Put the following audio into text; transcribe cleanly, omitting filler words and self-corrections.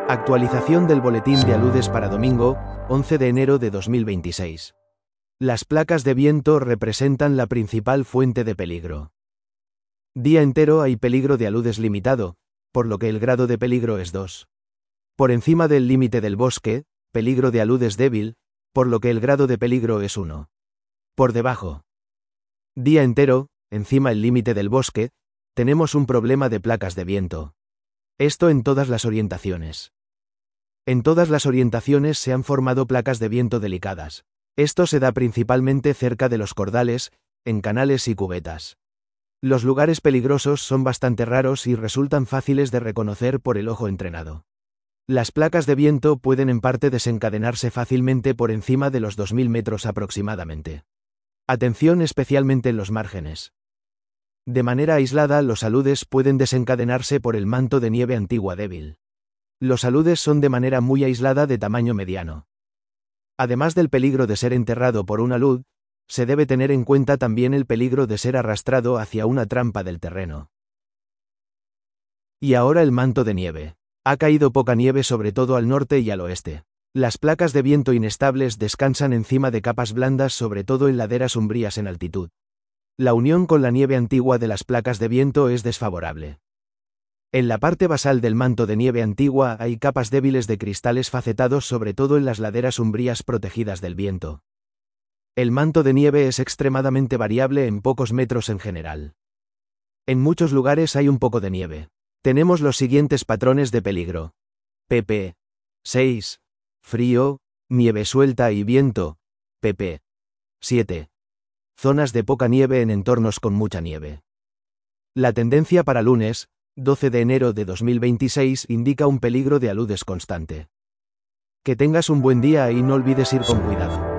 Actualización del boletín de aludes para domingo, 11 de enero de 2026. Las placas de viento representan la principal fuente de peligro. Día entero hay peligro de aludes limitado, por lo que el grado de peligro es 2. Por encima del límite del bosque, peligro de aludes débil, por lo que el grado de peligro es 1. Por debajo. Día entero, encima el límite del bosque, tenemos un problema de placas de viento. Esto en todas las orientaciones. En todas las orientaciones se han formado placas de viento delicadas. Esto se da principalmente cerca de los cordales, en canales y cubetas. Los lugares peligrosos son bastante raros y resultan fáciles de reconocer por el ojo entrenado. Las placas de viento pueden en parte desencadenarse fácilmente por encima de los 2000 metros aproximadamente. Atención especialmente en los márgenes. De manera aislada, los aludes pueden desencadenarse por el manto de nieve antigua débil. Los aludes son de manera muy aislada de tamaño mediano. Además del peligro de ser enterrado por un alud, se debe tener en cuenta también el peligro de ser arrastrado hacia una trampa del terreno. Y ahora el manto de nieve. Ha caído poca nieve sobre todo al norte y al oeste. Las placas de viento inestables descansan encima de capas blandas sobre todo en laderas umbrías en altitud. La unión con la nieve antigua de las placas de viento es desfavorable. En la parte basal del manto de nieve antigua hay capas débiles de cristales facetados sobre todo en las laderas umbrías protegidas del viento. El manto de nieve es extremadamente variable en pocos metros en general. En muchos lugares hay un poco de nieve. Tenemos los siguientes patrones de peligro. pp. 6. Frío, nieve suelta y viento. pp. 7. Zonas de poca nieve en entornos con mucha nieve. La tendencia para lunes, 12 de enero de 2026 indica un peligro de aludes constante. Que tengas un buen día y no olvides ir con cuidado.